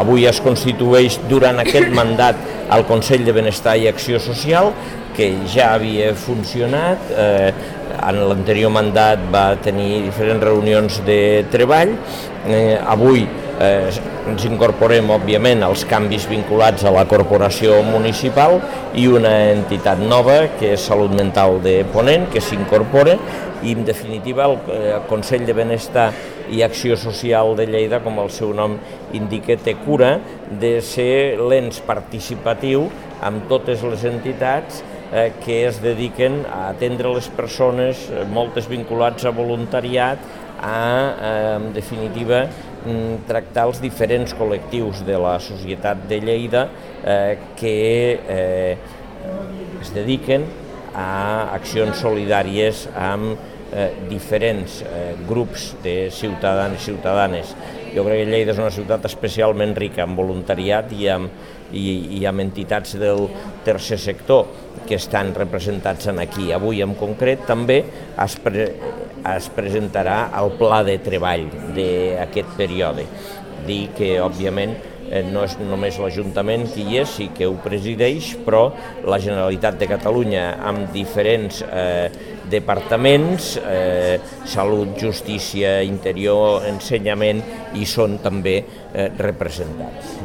Avui es constitueix durant aquest mandat el Consell de Benestar i Acció Social, que ja havia funcionat. En l'anterior mandat va tenir diferents reunions de treball. Avui ens incorporem, òbviament, als canvis vinculats a la corporació municipal i una entitat nova, que és Salut Mental de Ponent, que s'incorpora, i en definitiva el Consell de Benestar i Acció Social de Lleida, com el seu nom indica, té cura de ser l'ens participatiu amb totes les entitats que es dediquen a atendre les persones, moltes vinculats a voluntariat, en definitiva, tractar els diferents col·lectius de la societat de Lleida que es dediquen a accions solidàries amb diferents grups de ciutadans i ciutadanes. Jo crec que Lleida és una ciutat especialment rica en voluntariat i amb entitats del tercer sector que estan representats aquí. Avui en concret també es presentarà el pla de treball d'aquest període. Dir que, òbviament, no és només l'Ajuntament qui hi és i que ho presideix, però la Generalitat de Catalunya amb diferents departaments, salut, justícia, interior, ensenyament, hi són també representats.